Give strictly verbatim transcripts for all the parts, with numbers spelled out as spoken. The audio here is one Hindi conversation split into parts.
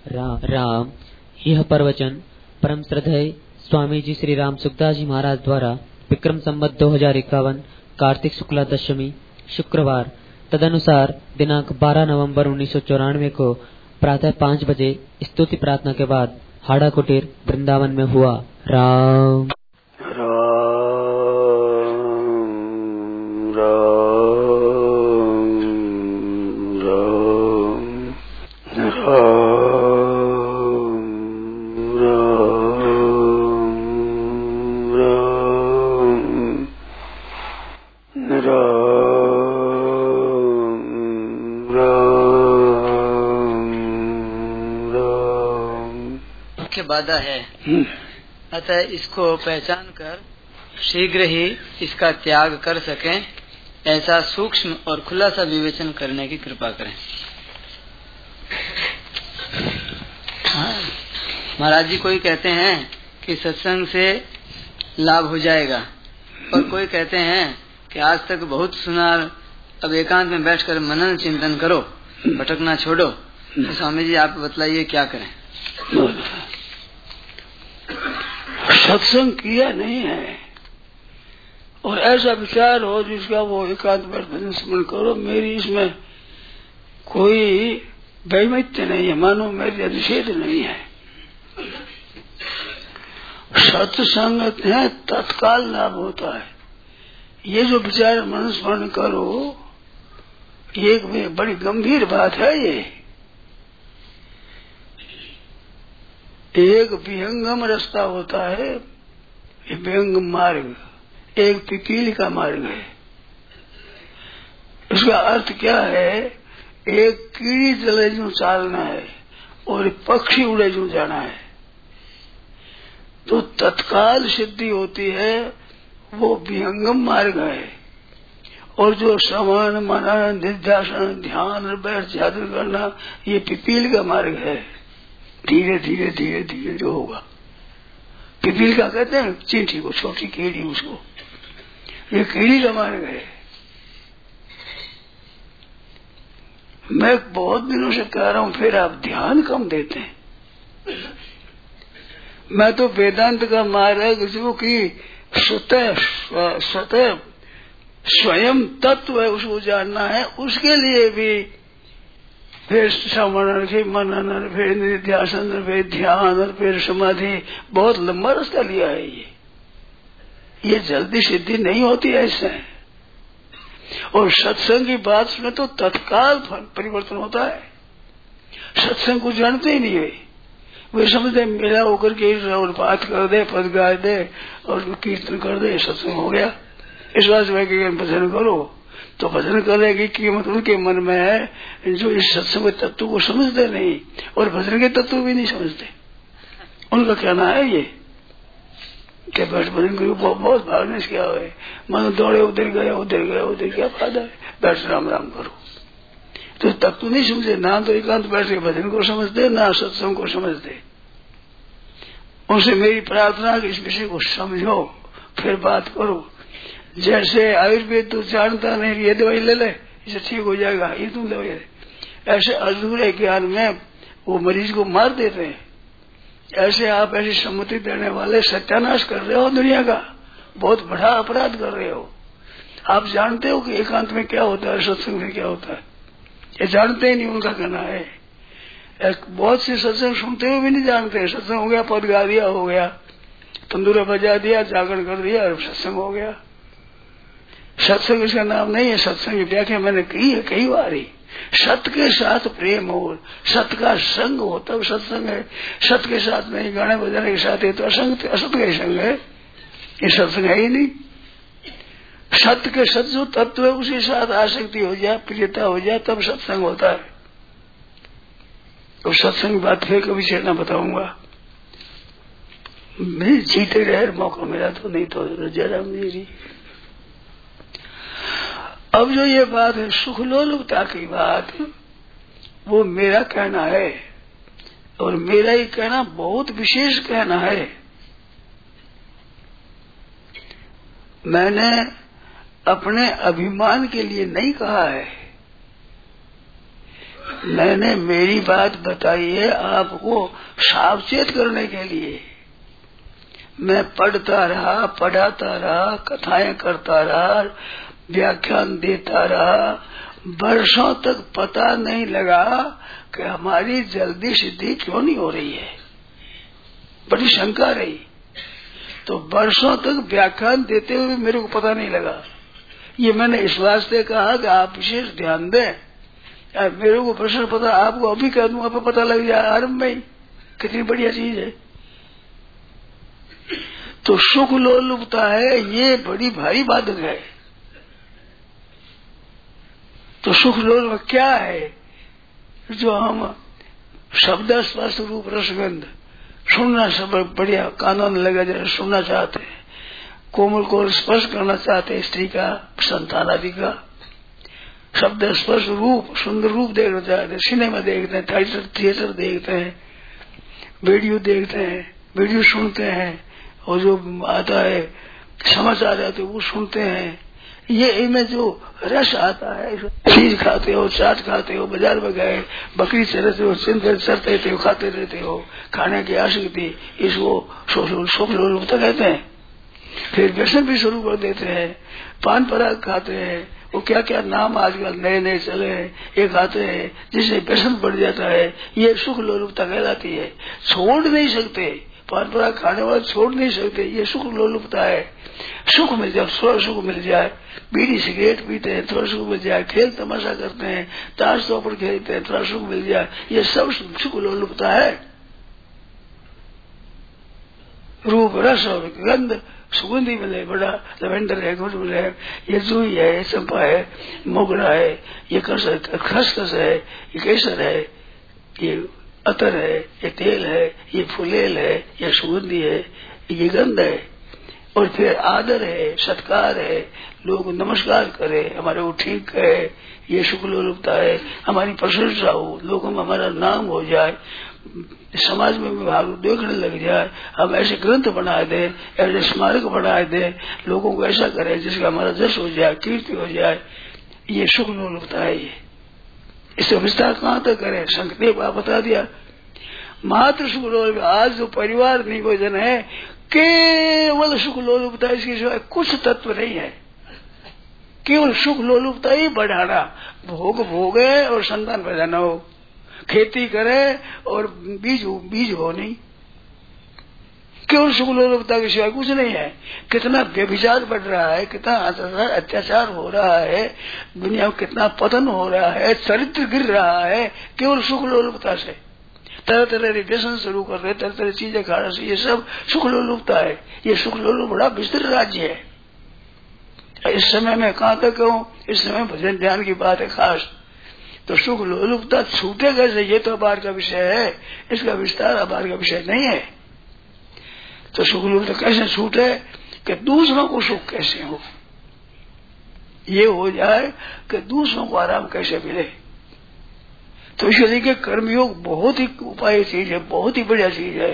राम, राम यह प्रवचन परम श्रद्धेय स्वामी जी श्री राम सुखदास जी महाराज द्वारा विक्रम संवत दो हजार इक्यावन कार्तिक शुक्ला दशमी शुक्रवार तदनुसार दिनांक बारह नवंबर उन्नीस सौ चौरानवे को प्रातः पाँच बजे स्तुति प्रार्थना के बाद हाड़ा कुटीर वृंदावन में हुआ। राम बाधा है, अतः इसको पहचान कर शीघ्र ही इसका त्याग कर सकें, ऐसा सूक्ष्म और खुला सा विवेचन करने की कृपा करें। महाराज जी कोई कहते हैं कि सत्संग से लाभ हो जाएगा और कोई कहते हैं कि आज तक बहुत सुना, अब एकांत में बैठकर मनन चिंतन करो, भटकना छोड़ो। तो स्वामी जी आप बतलाइए क्या करें। सत्संग किया नहीं है और ऐसा विचार हो जिसका वो एकांत भजन स्मरण करो, मेरी इसमें कोई वैमित्य नहीं है, मानो मेरी अधिषेध नहीं है। सत्संग है तत्काल लाभ होता है। ये जो विचार मन स्मरण करो, ये बड़ी गंभीर बात है। ये एक विहंगम रास्ता होता है, विहंगम मार्ग, एक पिपीली का मार्ग है। इसका अर्थ क्या है? एक कीड़ी चले जो चालना है और पक्षी उड़े जो जाना है। तो तत्काल सिद्धि होती है, वो विहंगम मार्ग है। और जो श्रवण मनन निध्यासन ध्यान बैठ जागर करना, ये पिपील का मार्ग है। धीरे धीरे धीरे धीरे जो होगा, पिपील का कहते हैं चींटी को, छोटी कीड़ी, उसको ये कीड़ी का मार्ग है। मैं बहुत दिनों से कह रहा हूं, फिर आप ध्यान कम देते हैं। मैं तो वेदांत का मार्ग जो कि स्वतः स्वतः स्वयं तत्व है, उसको जानना है, उसके लिए भी फिर श्रवण, फिर मनन, फिर निध्यासन, फिर ध्यान, फिर समाधि, बहुत लंबा रास्ता लिया है। ये ये जल्दी सिद्धि नहीं होती है इससे। और सत्संग की बात सुने तो तत्काल परिवर्तन होता है। सत्संग को जानते ही नहीं है, वे समझते मेला होकर के और बात कर दे, पद गा दे और कीर्तन कर दे, सत्संग हो गया। इस बात से भजन करो, तो भजन करने की कीमत उनके मन में है जो इस सत्संग तत्व को समझते नहीं और भजन के तत्व भी नहीं समझते। उनका कहना है ये कि बैठ भजन करो, बहुत भागने से क्या है, मन दौड़े उधर गया उधर गया उधर, क्या फायदा है, बैठ राम राम करो। तो तत्व नहीं समझे, ना तो एकांत बैठ के भजन को समझते, ना सत्संग को समझते। उनसे मेरी प्रार्थना कि इस विषय को समझो, फिर बात करो। जैसे आयुर्वेद तो जानता नहीं, ये दवाई ले ले इसे ठीक हो जाएगा, ये तुम दवाई ले, ऐसे अधूरे ज्ञान में वो मरीज को मार देते हैं। ऐसे आप ऐसी सम्मति देने वाले सत्यानाश कर रहे हो दुनिया का, बहुत बड़ा अपराध कर रहे हो। आप जानते हो कि एकांत में क्या होता है, सत्संग में क्या होता है, ये जानते ही नहीं। उनका कहना है बहुत से सत्संग सुनते हुए भी नहीं जानते। सत्संग हो गया, पद गा दिया, हो गया, तंदूरा बजा दिया, जागरण कर दिया और सत्संग हो गया। सत्संग इसका नाम नहीं है। सत्संग की व्याख्या मैंने की है कई बार ही। सत्य के साथ प्रेम हो, सत्य का संग हो तब सत्संग है। सत्य के साथ नहीं, गाने बजाने के साथ है तो असंग, असत्य का ही संग है, ये सत्संग है ही नहीं। सत्य के सत्य जो तत्व है उसी साथ आसक्ति हो जाए, प्रियता हो जाए, तब सत्संग होता है। तो सत्संग की बात फिर कभी छेड़ना बताऊंगा, मैं जीते रहे मौका मिला तो, नहीं तो जरा मेरी। अब जो ये बात है सुखलोलुपता की बात, वो मेरा कहना है और मेरा ही कहना बहुत विशेष कहना है। मैंने अपने अभिमान के लिए नहीं कहा है, मैंने मेरी बात बताई है आपको सावचेत करने के लिए। मैं पढ़ता रहा, पढ़ाता रहा, कथाएं करता रहा, व्याख्यान देता रहा, वर्षों तक पता नहीं लगा कि हमारी जल्दी सिद्धि क्यों नहीं हो रही है। बड़ी शंका रही। तो वर्षों तक व्याख्यान देते हुए मेरे को पता नहीं लगा। ये मैंने इस वास्ते कहा कि आप विशेष ध्यान दें। मेरे को प्रश्न पता आपको अभी कह दूं, आपको पता लग जाए आरंभ में ही, कितनी बढ़िया चीज है। तो सुख लोलुपता है, ये बड़ी भारी बाधक है। तो सुख लोलुप क्या है? जो हम शब्द स्पर्श रूप रसगंध सुनना सब बढ़िया कानून लगा जाए, सुनना चाहते हैं, कोमल को स्पर्श करना चाहते हैं, स्त्री का, संतान आदि का, शब्द स्पर्श रूप सुंदर रूप देखना चाहते हैं, सिनेमा देखते हैं, थिएटर थिएटर देखते हैं, वीडियो देखते हैं, वीडियो सुनते हैं, और जो आता है समाचार आते वो सुनते हैं। ये इनमें जो रस आता है, चीज खाते हो, चाट खाते हो, बाजार में गए बकरी चरते हो, चिंतन चरते रहते हो, खाते रहते हो, खाने की आसक्ति, इसको सुख लोलुपता कहते हैं। फिर व्यसन भी शुरू कर देते हैं, पान पराग खाते हैं, वो क्या क्या नाम आजकल नए नए चले हैं, ये खाते हैं, जिससे व्यसन बढ़ जाता है। ये सुख लोलुपता कहलाती है। छोड़ नहीं सकते, पान पराग खाने वाले छोड़ नहीं सकते, ये सुख लोलुपता है। सुख मिल जाए, थोड़ा सुख मिल जाए, बीड़ी सिगरेट पीते हैं, थोड़ा सुख मिल जाए, खेल तमाशा करते हैं, ताश चौपड़ खेलते हैं, थोड़ा सुख मिल जाए, ये सब सुख लोलुपता है। रूप रस और गंध सुगंधी मिले, बड़ा लवेंडर है, गुड़ मिले, ये जूही है, ये चंपा है, मोगरा है, ये खसखस है, ये केसर है, ये अतर है, ये तेल है, ये फुलेल है, ये सुगंधी है, ये गंध है। और फिर आदर है, सत्कार है, लोग नमस्कार करे, हमारे वो ठीक है, ये सुख लोलुपता है। हमारी प्रशंसा हो, लोगों में हमारा नाम हो जाए, समाज में विभाग देखने लग जाए, हम ऐसे ग्रंथ बना दे, ऐसे स्मारक बना दे, लोगों को ऐसा करे जिसका हमारा जश हो जाए, कीर्ति हो जाए, ये सुख लोलुपता है। ये इससे विस्तार कहाँ तक करे, संक्षेप आप बता दिया। मात्र सुख लोलुप, आज जो परिवार नियोजन है केवल सुख लोलुपता, इसके सिवाय कुछ तत्व नहीं है। केवल सुख लोलुपता ही बढ़ाना, भोग भोगे और संतान पैदा न हो, खेती करे और बीज बीज हो नहीं, केवल सुख लोलुपता के सिवाय कुछ नहीं है। कितना व्यभिचार बढ़ रहा है, कितना अत्याचार हो रहा है, दुनिया में कितना पतन हो रहा है, चरित्र गिर रहा है, केवल सुख लोलुपता से। तरह तरह के व्यसन शुरू कर रहे, तरह तरह चीजें खा रहे, ये सब सुख लोलुपता है। ये सुख लोलुप बड़ा विस्तृत राज्य है। इस समय में कहाँ तक कहूँ, इस समय भजन ध्यान की बात है खास। तो सुख लोलुपता छूटे कैसे, ये तो अबार का विषय है, इसका विस्तार अबार का विषय नहीं है। तो सुख लोलुपता कैसे छूटे कि दूसरों को सुख कैसे हो, ये हो जाए कि दूसरों को आराम कैसे मिले। तो इसलिए कि कर्मयोग बहुत ही उपाय चीज है, बहुत ही बढ़िया चीज है।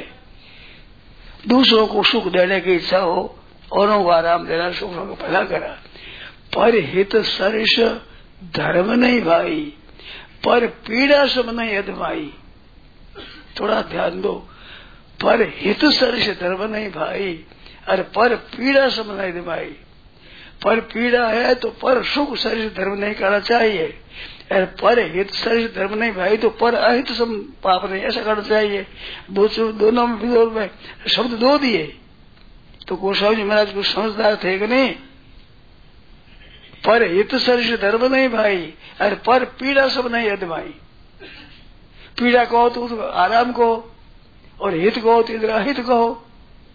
दूसरों को सुख देने की इच्छा हो, औरों को आराम देना, सुखों को भला करा। पर हित सरिष धर्म नहीं भाई, पर पीड़ा सब नहीं अधमाई। थोड़ा ध्यान दो, पर हित सरिष धर्म नहीं भाई, अरे पर पीड़ा सब नहीं अधमाई। पर पीड़ा है तो पर सुख सरिष धर्म नहीं करना चाहिए, अरे पर हित सरिष धर्म नहीं भाई तो पर अहित सब पाप नहीं ऐसा करना चाहिए। दो दोनों में विरोध में शब्द दो दिए। तो गोस्वामी जी महाराज कुछ समझदार थे कि नहीं। पर हित सरिष धर्म नहीं भाई, अरे पर पीड़ा सब नहीं यद भाई। पीड़ा कहो तो आराम कहो, और हित कहो तो इधर अहित कहो।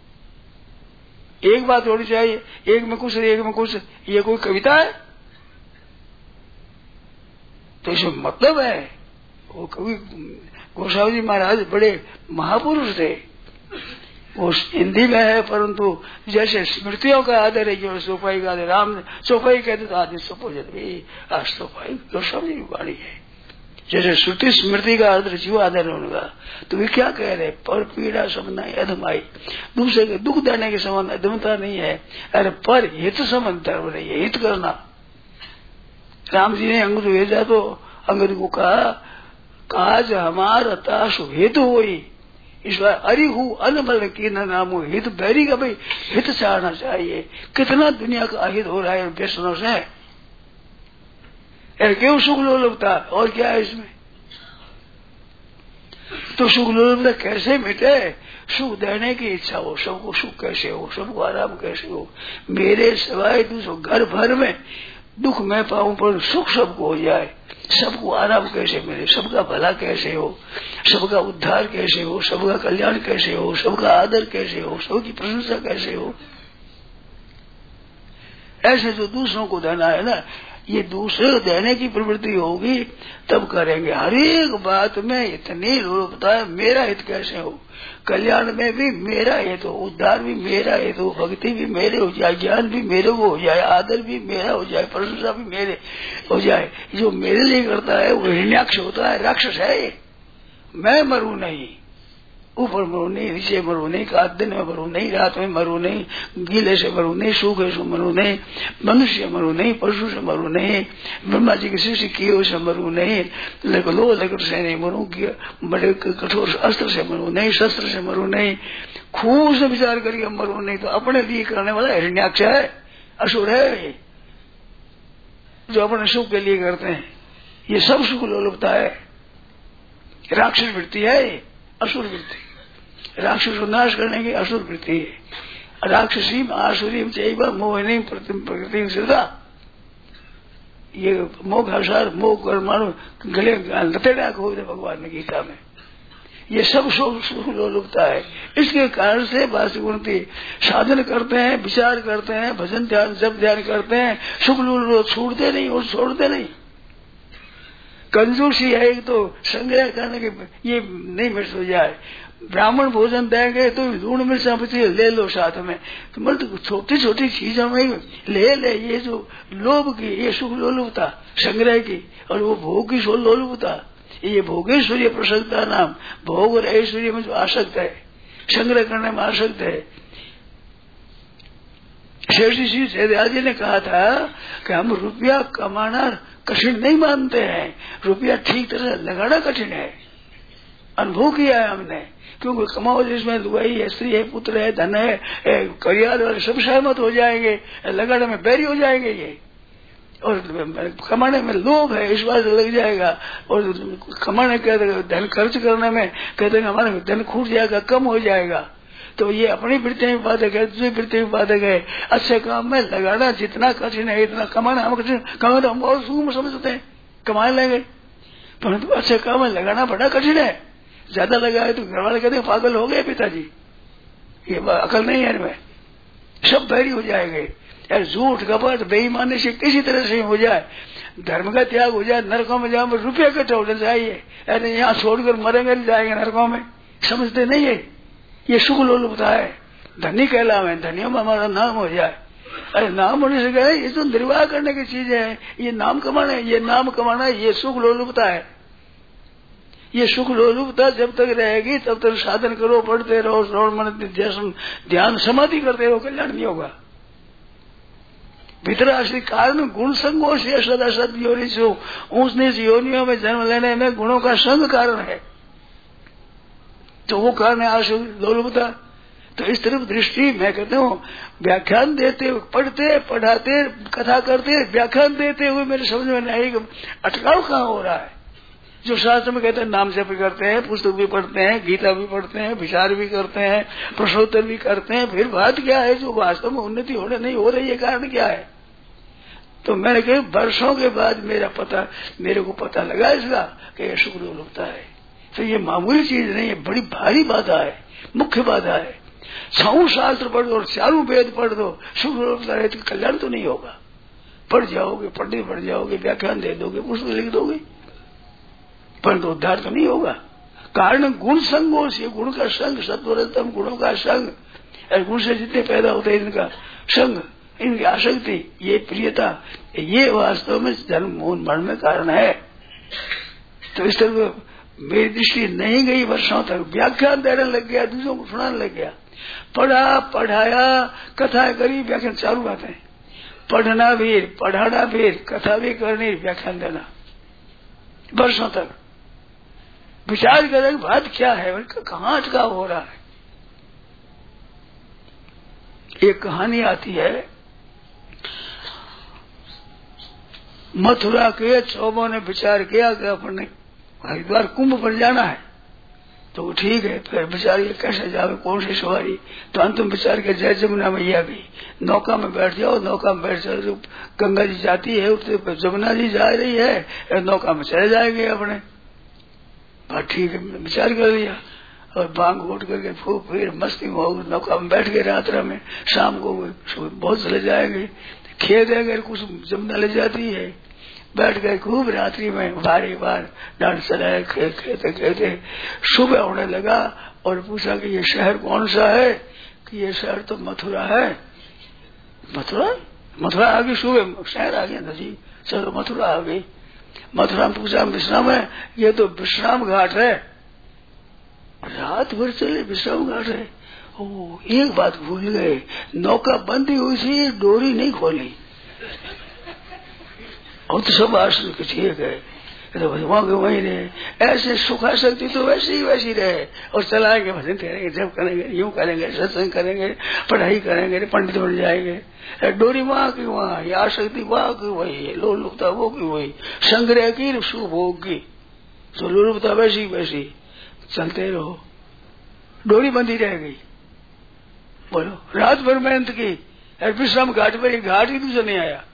एक बात होनी चाहिए, एक में कुछ एक में कुछ, ये कोई कविता है? तो इसमें मतलब है। वो कवि गोस्वामी जी महाराज बड़े महापुरुष थे। वो हिंदी में है, परंतु जैसे स्मृतियों का आदर है कि सोपाई का आदर, राम सोपाई कहते तो आदि सोपोजन आज सोपाई गोस्वामी जी की वाणी है। जैसे श्रुति स्मृति का आदर जीव आदर होगा। तो वे क्या कह रहे, पर पीड़ा सब नहीं अधमाई, दूसरे के दुख देने के समान अधमता नहीं है। अरे पर हित समान धर्म नहीं है, हित करना। राम जी ने अंगद भेजा तो अंगद को कहा काज हमार ताशु हेतु हुई ईश्वर अरिहु अनबल की न नामो हित बैरी का भाई हित चाहना चाहिए। कितना दुनिया का अहित हो रहा है व्यसनों से, क्यों सुख लोलुपता और क्या है इसमें। तो सुख लोलुपता कैसे मिटे, सुख देने की इच्छा हो, सबको सुख कैसे हो, सबको आराम कैसे हो। मेरे सिवाय दूसरों घर भर में दुख मैं पाऊं पर सुख सबको हो जाए, सबको आराम कैसे मिले, सबका भला कैसे हो, सबका उद्धार कैसे हो, सबका कल्याण कैसे हो, सबका आदर कैसे हो, सबकी प्रशंसा कैसे हो। ऐसे जो दूसरों को देना है ना, ये दूसरे को देने की प्रवृत्ति होगी तब करेंगे। हर एक बात में इतनी लोलुपता है, मेरा हित कैसे हो, कल्याण में भी मेरा हित हो, उद्धार भी मेरा हित हो, भक्ति भी मेरे हो जाए, ज्ञान भी मेरे को हो जाए, आदर भी मेरा हो जाए, प्रशंसा भी मेरे हो जाए। जो मेरे लिए करता है वो हिरण्याक्ष होता है, राक्षस है ये। मैं मरू नहीं, ऊपर मरू नहीं, नीचे मरू नहीं, का दिन में मरू नहीं, रात में मरू नहीं, गीले से मरू नहीं, सूखे से मरू नहीं, मनुष्य मरू नहीं, पशु से मरू नहीं, ब्रह्मा जी की सृष्टि किए उसे मरू नहीं, लो लकड़ से नहीं मरू, बड़े कठोर अस्त्र से मरू नहीं, शस्त्र से मरू नहीं, खूब से विचार करके मरू नहीं। तो अपने लिए करने वाला हिरण्याक्ष है, असुर है, जो अपने सुख के लिए करते हैं। ये सब सुख लोलुपता है, राक्षस वृत्ति है, असुर वृत्ति। राक्षस को नाश करने की असुर वृत्ति है। राक्षसी आसुरी चैव मोहिनी प्रकृति श्रद्धा, ये मोह हसार मोह कर्माणु गले लतेड़ा को भगवान ने गीता में। ये सब सुख लोलुपता है। इसके कारण से वासुगुणती साधन करते हैं, विचार करते हैं, भजन ध्यान जब ध्यान करते हैं, सुख लोलुप छूटते नहीं और छोड़ते नहीं। कंजूसी है एक तो संग्रह करने के ये नहीं मिर्च हो जाए, ब्राह्मण भोजन देंगे तो लूण मिर्चा बची ले लो साथ में, तो मतलब छोटी छोटी चीजों में ले ले। ये जो लोभ की ये सुख लोलुपता संग्रह की, और वो भोग की सुख लोलुपता, ये भोगेश्वरी प्रसन्नता नाम भोग और ऐश्वर्य में जो आसक्त है, संग्रह करने में आसक्त है। शेषी श्री सैदाजी ने कहा था कि हम रुपया कमाना कठिन नहीं मानते हैं, रुपया ठीक तरह लगाना कठिन है। अनुभव किया है हमने, क्योंकि कमाओ जिसमें दुआई है, स्त्री है, पुत्र है, धन है, करियर वाले सब सहमत हो जाएंगे, लगाने में बैरी हो जाएंगे ये, और कमाने में लोभ है इस बात लग जाएगा, और कमाने के धन खर्च करने में कहते हैं हमारा धन खूट जाएगा, कम हो जाएगा। तो ये अपनी वृत्ति में बाधक है, दूसरी वृत्ति में बाधक है। अच्छे काम में लगाना जितना कठिन है इतना कमाना हम कठिन, कमाना तो हम बहुत सुख समझते हैं, कमा लेंगे, परंतु अच्छे काम में लगाना बड़ा कठिन है। ज्यादा लगाए तो घर वाले कहते हैं पागल हो गए पिताजी, ये अकल नहीं है इनमें, सब बैरी हो जाएंगे। यार झूठ कपट बेईमानी से किसी तरह से हो जाए, धर्म का त्याग हो जाए, नरकों में जाओ रुपये इकट्ठा होना चाहिए, अरे यहाँ छोड़कर मरेंगे जाएंगे नरकों में, समझते नहीं है। ये सुख लोलुपता है, धनी कहलावे, धनियों में हमारा नाम हो जाए। अरे नाम होने से गए, ये तो निर्वाह करने की चीज है, ये नाम कमाना है, ये नाम कमाना है, ये सुख लोलुपता है। ये सुख लोलुपता जब तक रहेगी तब तक साधन करो, पढ़ते रहो, श्रवण मनन ध्यान समाधि करते रहो, कल्याण नहीं होगा। भीतराश्री कारण गुण संगों से सदा सद योनि से ऊंच नीच योनियों में जन्म लेने में गुणों का संग कारण है, तो वो कारण है आशु लोलुपता। तो इस तरफ दृष्टि मैं कहता हूँ, व्याख्यान देते पढ़ते पढ़ाते कथा करते व्याख्यान देते हुए मेरे समझ में नहीं अटकाव कहाँ हो रहा है। जो शास्त्र में कहते हैं नाम जप करते हैं, पुस्तक भी पढ़ते हैं, गीता भी पढ़ते हैं, विचार भी करते हैं, प्रश्नोत्तर भी करते हैं, फिर बात क्या है जो वास्तव में उन्नति होने नहीं हो रही है, कारण क्या है। तो मैंने कहा वर्षों के बाद मेरा पता मेरे को पता लगा इसका कि यह सुख लोलुपता है। तो ये मामूली चीज नहीं है, बड़ी भारी बाधा है, मुख्य बाधा है। छऊ शास्त्र पढ़ दो, चारों वेद पढ़ दो, सुख लोलुपता है तो कल्याण तो नहीं होगा। पढ़ जाओगे, पढ़ने पढ़ जाओगे, व्याख्यान दे दोगे, पुस्तक लिख दोगे, परंतु उद्धार तो नहीं होगा। कारण गुण संगों से, गुण का संग, सत्वरतम गुणों का संग, गुण से जितने पैदा होते हैं इनका संग, इनकी आसक्ति, ये प्रियता, ये वास्तव में जन्म मोहन मरण में कारण है। तो इस तरह मेरी दृष्टि नहीं गई वर्षों तक, व्याख्यान देने लग गया, दूसरों को सुनाने लग गया, पढ़ा पढ़ाया, कथा करी, व्याख्यान चालू बातें, पढ़ना भी, पढ़ाना भी, कथा भी करनी, व्याख्यान देना वर्षों तक। विचार करें बात क्या है, उनका कहाँ अटकाव हो रहा है। एक कहानी आती है, मथुरा के चौबों ने विचार किया कि अपने हरिद्वार कुंभ पर जाना है, तो ठीक है, फिर विचार ये कैसे जावे, कौन सी सवारी, तो अंतिम विचार के जय जमुना मैया गई, नौका में बैठ जाओ, नौका में बैठ जाओ, गंगा जी जाती है उससे जमुना जी जा रही है, नौका में चले जाएंगे अपने। ठीक है, विचार कर लिया और बांग उठ करके खूब फिर मस्ती में नौका में बैठ गए रात्रा में, शाम को बहुत चले जाएंगे, खेत है कुछ जमुना ले जाती है, बैठ गए खूब रात्रि में बारी बार डांट चलाए, खेत खेते खेते सुबह होने लगा और पूछा कि ये शहर कौन सा है, कि ये शहर तो मथुरा है। मथुरा मथुरा आ गई, सुबह शहर आ गया था जी, चलो मथुरा आ गई। मथुरा में पूछा विश्राम है, ये तो विश्राम घाट है, रात भर चले विश्राम घाट है। ओ, एक बात भूल गए, नौका बंदी हुई थी, डोरी नहीं खोली, और तो सब आश्रम के ठीक है, तो वहां के वही रहे, ऐसे सुखा शक्ति तो वैसी ही वैसी रहे, और चलाएंगे, भजन करेंगे, जब करेंगे, यूं करेंगे, सत्संग करेंगे, पढ़ाई करेंगे, पंडित बन जाएंगे। डोरी वहां की वहां, ये आशक्ति वहां की वही, लोलुपता वो की वही, संग्रह की सुभोग की, तो लोलुपता वैसी वैसी, चलते रहो, डोरी बंदी रह गई। बोलो, रात भर मेहनत की, विश्राम घाट पर, एक घाट ही दूसरा नहीं आया,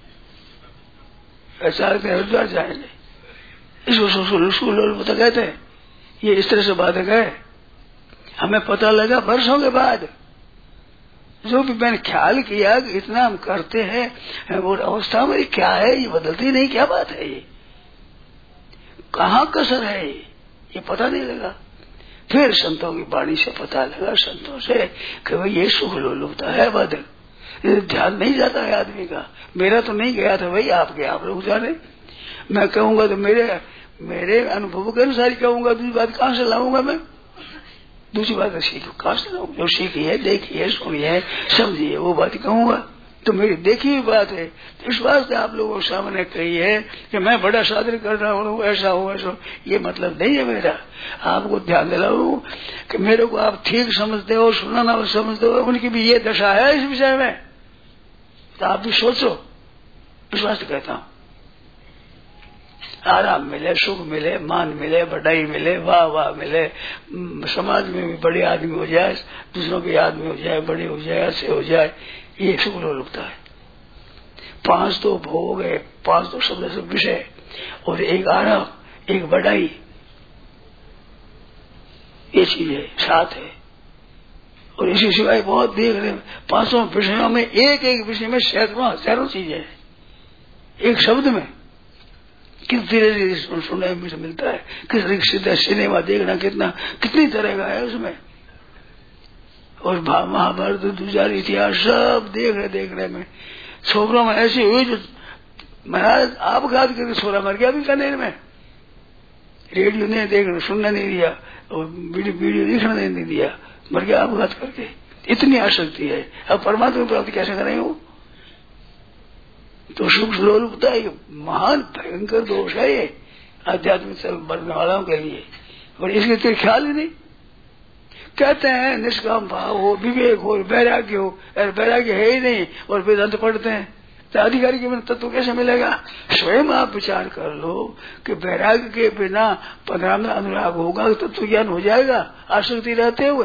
ऐसा हरिद्वार जाएंगे, इसको लोलुपता कहते हैं। ये इस तरह से बाधक है, हमें पता लगा वर्षों के बाद, जो भी मैंने ख्याल किया कि इतना हम करते हैं, वो अवस्था मेरी क्या है, ये बदलती नहीं, क्या बात है, ये कहाँ कसर है, ये ये पता नहीं लगा। फिर संतों की वाणी से पता लगा, संतों से कि भाई ये सुख लोलुपता है, बाधक, ध्यान नहीं जाता है आदमी का। मेरा तो नहीं गया था भाई, आप गए, आप लोग जाने, मैं कहूंगा तो मेरे मेरे अनुभव के अनुसार ही कहूंगा, दूसरी बात कहाँ से लाऊंगा मैं, दूसरी बात सीखो कहाँ से लाऊंगा, जो सीखी है, देखी है, सुनी है, समझी है, वो बात कहूंगा, तो मेरी देखी हुई बात है। तो इस बात से आप लोगों के सामने कही है कि मैं बड़ा साधन कर रहा हूँ, ऐसा हूँ ऐसा, ये मतलब नहीं है मेरा। आपको ध्यान दिलाऊं कि मेरे को आप ठीक समझते हो, सुनाना समझते हो, उनकी भी ये दशा है इस विषय में, तो आप भी सोचो। इस बात कहता हूँ, आराम मिले, सुख मिले, मान मिले, बढ़ाई मिले, वाह वाह मिले, समाज में भी बड़े आदमी हो जाए, दूसरों के आदमी हो जाए, बड़े हो जाए, ऐसे हो जाए, ये सुख लोलुपता है। पांच तो भोग है, पांच तो शब्द से विषय, और एक आराम, एक बढ़ाई, ये चीज है, साथ है। और इसी सिवाय बहुत देख रहे, पांचों विषयों में, एक एक विषय में सैकड़ों हजारों चीजें हैं, एक शब्द में। किस धीरे धीरे सुनने में मिलता है, किस सीधा सिनेमा देखना कितना कितनी तरह का है उसमें, और महाभारत, दुजार, इतिहास सब देख रहे देखने में। छोकरों में ऐसी हुई जो महाराज आप घात करके छोरा मर गया भी कनेर में, रेडियो नहीं देखना, सुनना नहीं दिया, और वीडियो वीडियो देखना नहीं दिया, मर गया आप घात करके। इतनी आसक्ति है, अब परमात्मा प्राप्ति कैसे करेंगे वो? तो सुख लोलुपता एक महान भयंकर दोष है ये आध्यात्मिक से बढ़ने वालों के लिए, और इसके तो ख्याल ही नहीं। कहते हैं निष्काम भाव हो, विवेक हो, वैराग्य हो, अरे वैराग्य है ही नहीं, और वेदांत पढ़ते हैं, तो अधिकारी के बिना तत्व कैसे मिलेगा? स्वयं आप विचार कर लो कि वैराग्य के बिना पंद्रह में अनुराग होगा तो तत्व ज्ञान हो जाएगा आसक्ति रहते हुए।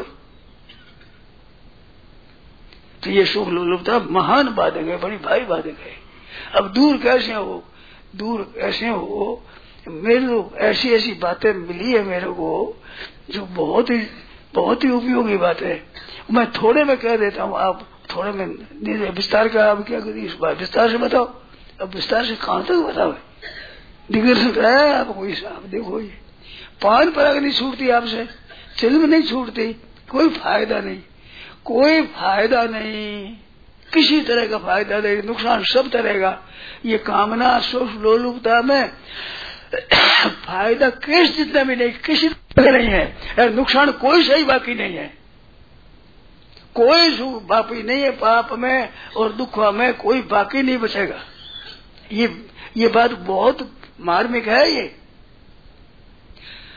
तो ये सुख लोलुपता महान बाधक है, बड़ी भारी बाधक है। अब दूर कैसे हो, दूर ऐसे हो, मेरे को ऐसी ऐसी बातें मिली है मेरे को जो बहुत ही बहुत ही उपयोगी बात है। मैं थोड़े में कह देता हूँ, आप थोड़े में विस्तार का आप क्या करिए, इस बात विस्तार से बताओ। अब विस्तार से कहाँ तक बताओ, दिग्दर्शन कराया आपको, आप देखो ये पान पराग नहीं छूटती आपसे, चिल्म नहीं छूटती, कोई फायदा नहीं, कोई फायदा नहीं, किसी तरह का फायदा नहीं, नुकसान सब तरह का। ये कामना सुख लोलुपता में फायदा किस जितना भी नहीं, किसी तरह नहीं है, नुकसान कोई सही बाकी नहीं है, कोई सुख बाकी नहीं है, पाप में और दुख में कोई बाकी नहीं बचेगा। ये ये बात बहुत मार्मिक है। ये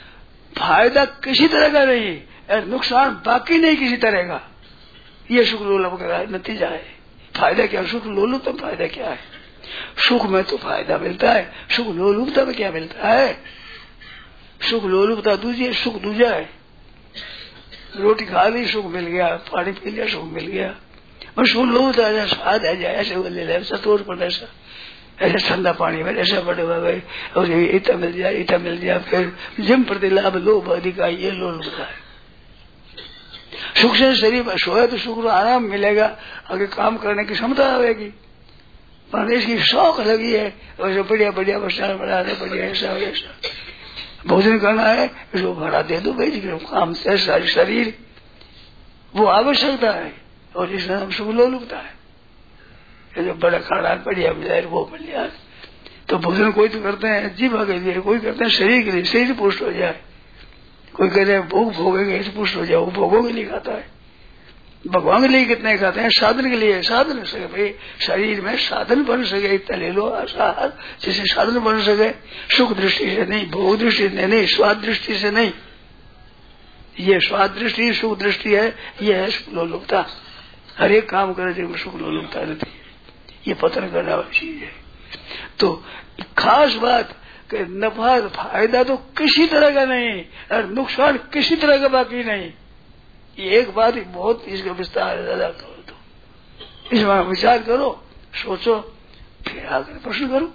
फायदा किसी तरह का नहीं और नुकसान बाकी नहीं किसी तरह का। ये सुख लोलुप का नतीजा है। फायदा क्या, सुख लोलुप तो फायदा क्या है? सुख में तो फायदा मिलता है, सुख लोलुपता में क्या मिलता है? सुख लोलुपता दूसरी है, सुख दूजा है। रोटी खा ली सुख मिल गया, पानी पी लिया सुख मिल गया, और सुख लोलुपता ऐसा स्वाद है जाए, ऐसे ले ले सतोर पर ऐसा ऐसे ठंडा पानी में ऐसा बड़े हुए और इतना मिल जाए इतना मिल जाए, फिर जिम प्रति लाभ लोभ अधिक, ये लोलुपता है। सुख से शरीर में सोया तो सुख को आराम मिलेगा, आगे काम करने की क्षमता आएगी। पर इसकी शौक लगी है वैसे बढ़िया बढ़िया बच्चा बना दे, बढ़िया ऐसा वैसा भोजन करना है, इसको भाड़ा दे दो भाई, काम से सारी शरीर वो आवश्यकता है, और इसमें हम सुख लोलुपता है। ये जो बड़ा खाना बढ़िया मिल जाए वो मिल जाए, तो भोजन कोई तो करते हैं जीवा के लिए, कोई करते हैं शरीर के लिए, शरीर पुष्ट हो जाए, कोई कहते हैं भोग भोगेंगे इस पुष्ट हो जाए, वो भोगों के लिए खाता है। भगवान के लिए कितने खाते हैं, साधन के लिए, साधन सके भाई शरीर में साधन बन सके इतना ले लो आसार, जिससे साधन बन सके, सुख दृष्टि से नहीं, भोग दृष्टि से नहीं, स्वाद दृष्टि से नहीं। ये स्वाद दृष्टि सुख दृष्टि है, ये है सुख लोलुपता। हर एक काम करे जिसमें सुख लोलुपता रहती है, ये पतन करने वाली चीज है। तो खास बात कि नफा फायदा तो किसी तरह का नहीं और नुकसान किसी तरह का बाकी नहीं। ये एक बात ही बहुत इसका विस्तार है दादा, करो तो इसमें विचार करो, सोचो, फिर आकर प्रश्न करो।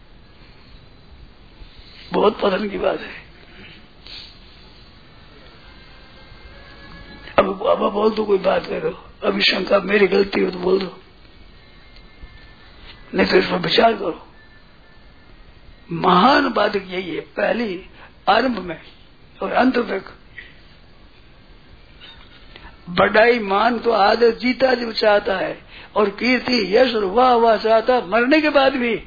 बहुत पतन की बात है। अब बाबा बोल दो, कोई बात करो, अभी शंका मेरी गलती हो तो बोल दो, नहीं तो इस पर विचार करो। महान बात यही है, पहली आरंभ में और अंत तक बड़ाई मान तो आदर जीता जब चाहता है, और कीर्ति यश और वाह वाह चाहता मरने के बाद भी।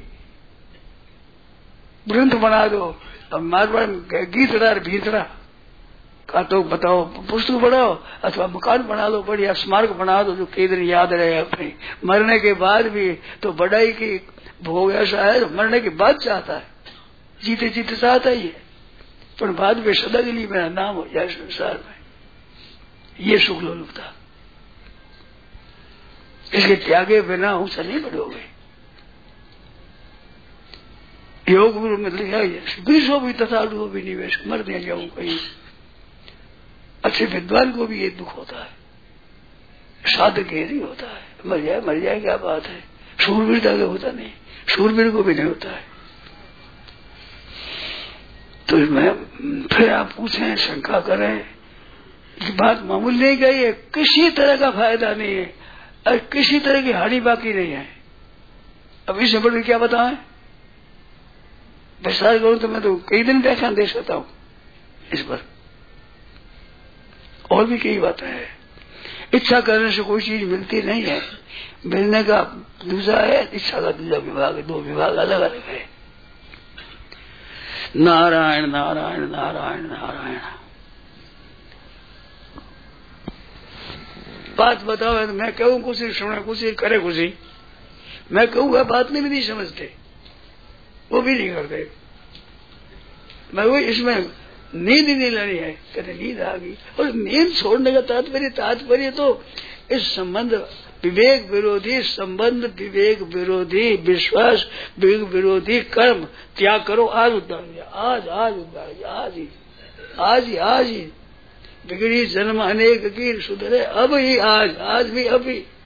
ग्रंथ बना दो, अब मारवाड़ गीतड़ा भीतड़ा का तो बताओ, पुस्तक बढ़ाओ अथवा मकान बना लो, बढ़िया स्मारक बना दो जो कई दिन याद रहे अपने मरने के बाद भी। तो बड़ाई की भोग ऐसा है मरने के बाद चाहता है, जीते जीते चाहता ही है, पर बाद में सदा के लिए मेरा नाम हो जाए संसार में। ये सुख लोलुपता, इसके त्यागे बिना ऊंचा नहीं बढ़ोगे। योग गुरु में लिखा बीसो भी तथा डो भी निवेश, मर दे जाऊं कहीं। अच्छे विद्वान को भी ये दुख होता है, साधक ये नहीं होता है, मर जाए मर जाए क्या बात है। शूरवीरता का होता नहीं, शूरवीर को भी नहीं होता है। तो इसमें फिर आप पूछें, शंका करें, कि बात मामूली नहीं गई है, किसी तरह का फायदा नहीं है और किसी तरह की हानि बाकी नहीं है। अब इससे बढ़कर क्या बताएं, विस्तार करूं तो मैं तो कई दिन व्याख्यान दे सकता हूं इस पर, और भी कई बातें हैं। इच्छा करने से कोई चीज मिलती नहीं है, मिलने का दूसरा है, इच्छा का दूसरा विभाग है, दो विभाग अलग अलग है। नारायण नारायण नारायण नारायण। बात बताओ तो मैं कहूँ कुछ, सुने कुछ, करे कुछ, मैं कहूँगा बात नहीं भी नहीं समझते, वो भी नहीं करते। मैं वो इसमें नींद ही नहीं लेनी है, कहते नींद आ गई। और नींद छोड़ने का तात्पर्य तात्पर्य तो इस संबंध विवेक विरोधी संबंध, विवेक विरोधी विश्वास, विवेक विरोधी कर्म त्याग करो। आज उद्धार हो जाए, आज आज उद्धार हो जाए, आज ही आज ही आज ही बिगड़ी जन्म अनेक की सुधरे अब ही, आज आज भी अभी।